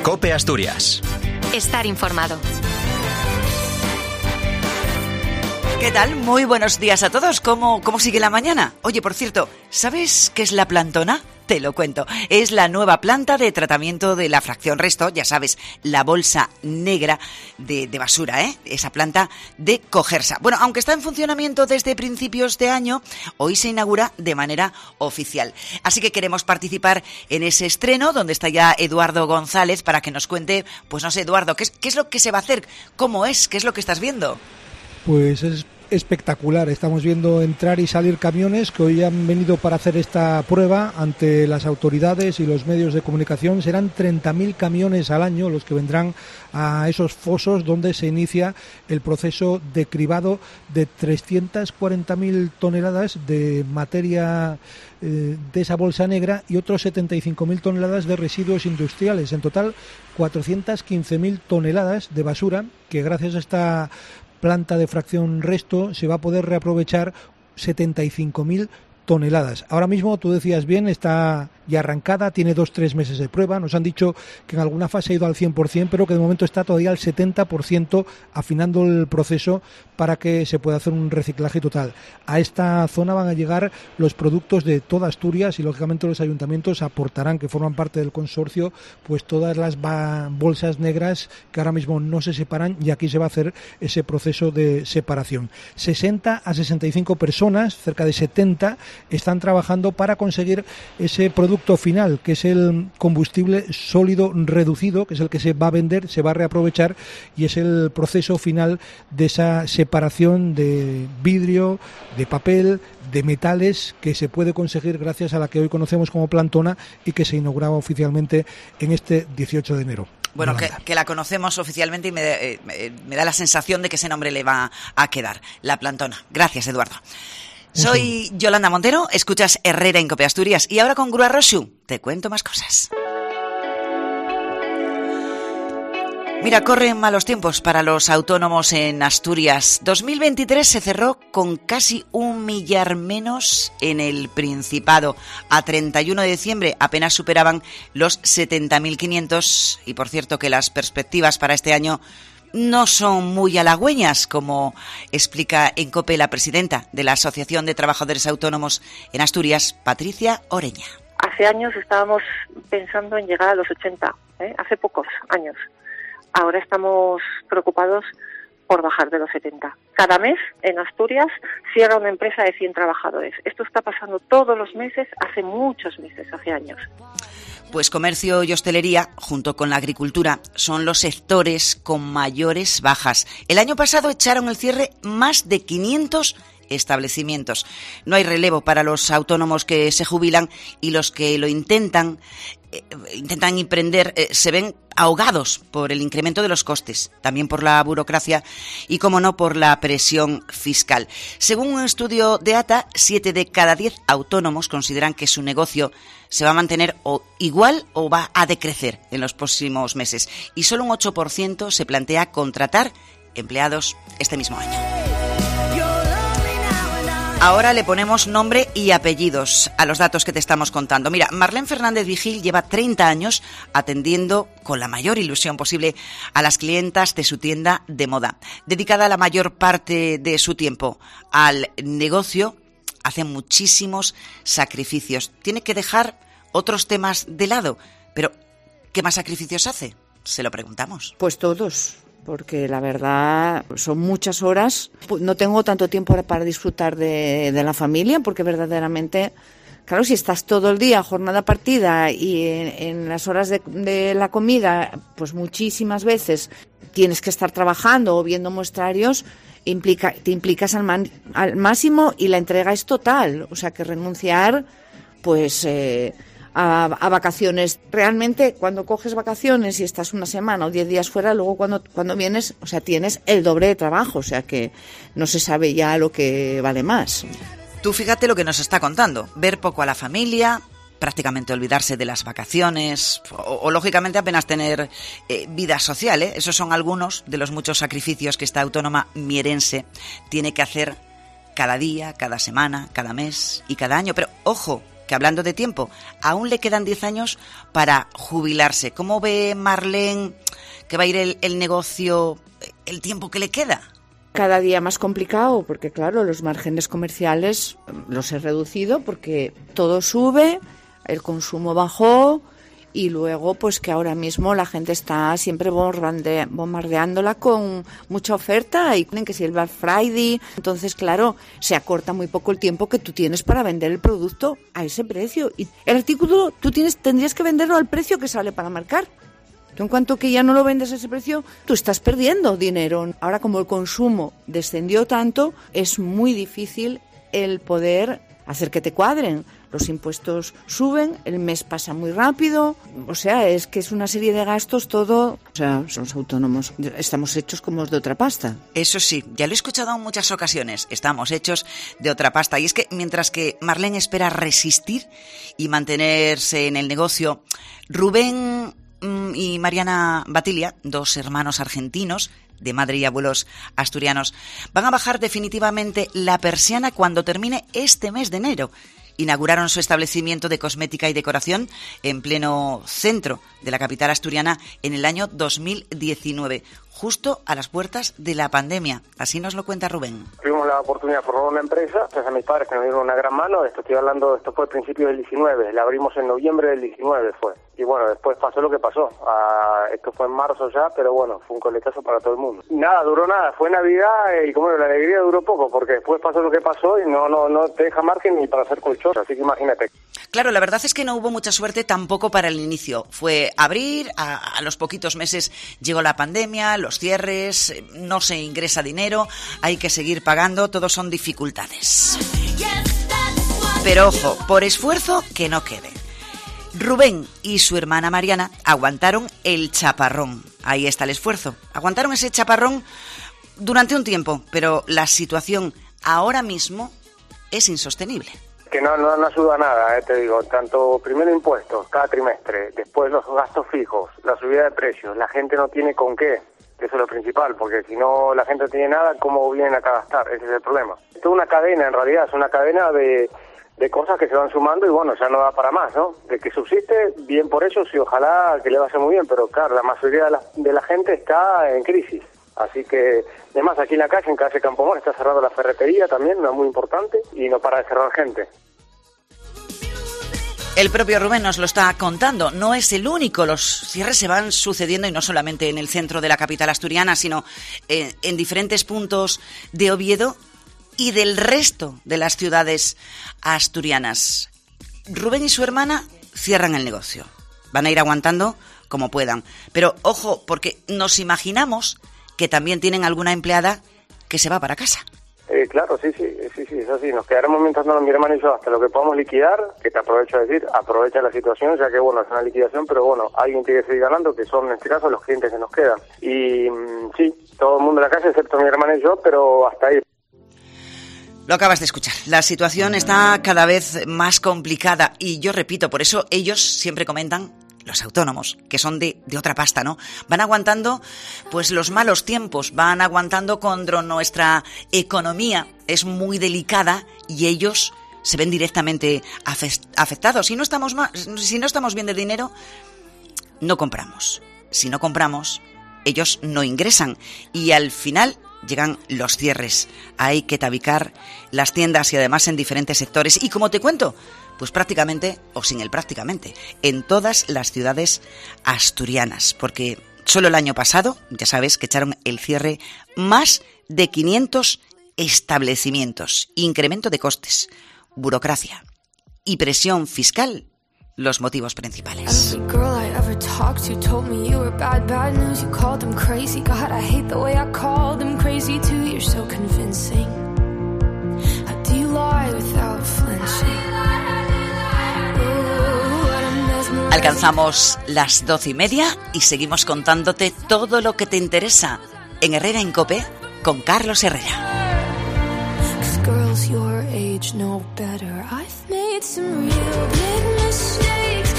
COPE Asturias. Estar informado. ¿Qué tal? Muy buenos días a todos. ¿Cómo sigue la mañana? Oye, por cierto, ¿sabes qué es la plantona? Te lo cuento. Es la nueva planta de tratamiento de la fracción resto, ya sabes, la bolsa negra de basura, esa planta de Cogersa. Bueno, aunque está en funcionamiento desde principios de año, hoy se inaugura de manera oficial. Así que queremos participar en ese estreno, donde está ya Eduardo González, para que nos cuente, pues no sé, Eduardo, ¿qué es lo que se va a hacer? ¿Cómo es? ¿Qué es lo que estás viendo? Pues es espectacular. Estamos viendo entrar y salir camiones que hoy han venido para hacer esta prueba ante las autoridades y los medios de comunicación. Serán 30.000 camiones al año los que vendrán a esos fosos donde se inicia el proceso de cribado de 340.000 toneladas de materia de esa bolsa negra y otros 75.000 toneladas de residuos industriales. En total, 415.000 toneladas de basura que gracias a esta planta de fracción resto se va a poder reaprovechar 75.000 toneladas. Ahora mismo, tú decías bien, está ya arrancada, tiene 2-3 meses de prueba. Nos han dicho que en alguna fase ha ido al 100%, pero que de momento está todavía al 70%, afinando el proceso para que se pueda hacer un reciclaje total. A esta zona van a llegar los productos de toda Asturias y, lógicamente, los ayuntamientos aportarán, que forman parte del consorcio, pues todas las bolsas negras que ahora mismo no se separan, y aquí se va a hacer ese proceso de separación. 60 a 65 personas, cerca de 70, están trabajando para conseguir ese producto final, que es el combustible sólido reducido, que es el que se va a vender, se va a reaprovechar, y es el proceso final de esa separación de vidrio, de papel, de metales, que se puede conseguir gracias a la que hoy conocemos como plantona y que se inauguraba oficialmente en este 18 de enero. Bueno, que la conocemos oficialmente y me da la sensación de que ese nombre le va a quedar, la plantona. Gracias, Eduardo. Soy Yolanda Montero, escuchas Herrera en COPE Asturias, y ahora con Grua Roxu te cuento más cosas. Mira, corren malos tiempos para los autónomos en Asturias. 2023 se cerró con casi 1 millar menos en el Principado. A 31 de diciembre apenas superaban los 70.500, y por cierto que las perspectivas para este año no son muy halagüeñas, como explica en COPE la presidenta de la Asociación de Trabajadores Autónomos en Asturias, Patricia Oreña. Hace años estábamos pensando en llegar a los 80, hace pocos años. Ahora estamos preocupados por bajar de los 70. Cada mes en Asturias cierra una empresa de 100 trabajadores. Esto está pasando todos los meses, hace muchos meses, hace años. Pues comercio y hostelería, junto con la agricultura, son los sectores con mayores bajas. El año pasado echaron el cierre más de 500 establecimientos. No hay relevo para los autónomos que se jubilan, y los que lo intentan emprender, se ven ahogados por el incremento de los costes, también por la burocracia y, como no, por la presión fiscal. Según un estudio de ATA, 7 de cada 10 autónomos consideran que su negocio se va a mantener o igual o va a decrecer en los próximos meses, y solo un 8% se plantea contratar empleados este mismo año. Ahora le ponemos nombre y apellidos a los datos que te estamos contando. Mira, Marlene Fernández Vigil lleva 30 años atendiendo con la mayor ilusión posible a las clientas de su tienda de moda. Dedicada la mayor parte de su tiempo al negocio, hace muchísimos sacrificios. Tiene que dejar otros temas de lado. Pero, ¿qué más sacrificios hace? Se lo preguntamos. Pues todos. Porque la verdad son muchas horas. No tengo tanto tiempo para disfrutar de la familia, porque verdaderamente, claro, si estás todo el día, jornada partida, y en las horas de la comida, pues muchísimas veces tienes que estar trabajando o viendo muestrarios, te implicas al máximo, y la entrega es total. O sea que renunciar, pues a vacaciones. Realmente, cuando coges vacaciones y estás una semana o 10 días fuera, luego cuando vienes, o sea, tienes el doble de trabajo, o sea que no se sabe ya lo que vale más. Tú fíjate lo que nos está contando: ver poco a la familia, prácticamente olvidarse de las vacaciones o lógicamente apenas tener vida social, ¿eh? Esos son algunos de los muchos sacrificios que esta autónoma mierense tiene que hacer cada día, cada semana, cada mes y cada año. Pero ojo, que hablando de tiempo, aún le quedan 10 años para jubilarse. ¿Cómo ve Marlene que va a ir el negocio el tiempo que le queda? Cada día más complicado porque, claro, los márgenes comerciales los he reducido porque todo sube, el consumo bajó y luego pues que ahora mismo la gente está siempre bombardeándola con mucha oferta y que si el Black Friday, entonces claro, se acorta muy poco el tiempo que tú tienes para vender el producto a ese precio y el artículo tú tendrías que venderlo al precio que sale para marcar. Tú en cuanto que ya no lo vendes a ese precio, tú estás perdiendo dinero. Ahora como el consumo descendió tanto, es muy difícil el poder hacer que te cuadren. Los impuestos suben, el mes pasa muy rápido, o sea, es que es una serie de gastos todo. O sea, somos autónomos, estamos hechos como de otra pasta. Eso sí, ya lo he escuchado en muchas ocasiones, estamos hechos de otra pasta. Y es que mientras que Marlene espera resistir y mantenerse en el negocio, Rubén y Mariana Batilia, dos hermanos argentinos de madre y abuelos asturianos, van a bajar definitivamente la persiana cuando termine este mes de enero. Inauguraron su establecimiento de cosmética y decoración en pleno centro de la capital asturiana en el año 2019, justo a las puertas de la pandemia. Así nos lo cuenta Rubén. Tuvimos la oportunidad de formar una empresa, gracias a mis padres que nos dieron una gran mano. Esto fue a principios del 19, la abrimos en noviembre del 19 fue. Y bueno, después pasó lo que pasó. Esto fue en marzo ya, pero bueno, fue un coletazo para todo el mundo. Nada, duró nada, fue Navidad y como la alegría duró poco, porque después pasó lo que pasó y no te deja margen ni para hacer colchón, así que imagínate. Claro, la verdad es que no hubo mucha suerte tampoco para el inicio. Fue abrir, a los poquitos meses llegó la pandemia, los cierres, no se ingresa dinero, hay que seguir pagando, todo son dificultades. Pero ojo, por esfuerzo que no quede. Rubén y su hermana Mariana aguantaron el chaparrón. Ahí está el esfuerzo. Aguantaron ese chaparrón durante un tiempo, pero la situación ahora mismo es insostenible. Que no ayuda a nada, te digo, tanto primero impuestos cada trimestre, después los gastos fijos, la subida de precios, la gente no tiene con qué, eso es lo principal, porque si no la gente no tiene nada, ¿cómo vienen acá a gastar? Ese es el problema. Esto es una cadena, en realidad, es una cadena de cosas que se van sumando y bueno, ya no da para más, ¿no? De que subsiste, bien por ellos y ojalá que le vaya muy bien, pero claro, la mayoría de la gente está en crisis. Así que, además, aquí en la calle, en calle Campomón, está cerrando la ferretería también, una muy importante, y no para de cerrar gente. El propio Rubén nos lo está contando, no es el único, los cierres se van sucediendo y no solamente en el centro de la capital asturiana, sino en diferentes puntos de Oviedo y del resto de las ciudades asturianas. Rubén y su hermana cierran el negocio, van a ir aguantando como puedan, pero ojo, porque nos imaginamos que también tienen alguna empleada que se va para casa. Claro, sí, es así. Nos quedaremos mientras mi hermano y yo hasta lo que podamos liquidar, que te aprovecho de decir, aprovecha la situación, ya que bueno, es una liquidación, pero bueno, alguien tiene que seguir ganando, que son en este caso los clientes que nos quedan. Y sí, todo el mundo en la calle, excepto mi hermano y yo, pero hasta ahí. Lo acabas de escuchar. La situación está cada vez más complicada y yo repito, por eso ellos siempre comentan, los autónomos, que son de otra pasta, ¿no? Van aguantando pues los malos tiempos, van aguantando cuando nuestra economía es muy delicada y ellos se ven directamente afectados. Si no estamos bien de dinero, no compramos. Si no compramos, ellos no ingresan y al final llegan los cierres. Hay que tabicar las tiendas y además en diferentes sectores. Y como te cuento, pues prácticamente, o sin el prácticamente, en todas las ciudades asturianas. Porque solo el año pasado, ya sabes, que echaron el cierre más de 500 establecimientos. Incremento de costes, burocracia y presión fiscal, los motivos principales. Alcanzamos las 12:30 y seguimos contándote todo lo que te interesa en Herrera en COPE con Carlos Herrera. Girls your age know better. I've made some real big mistakes.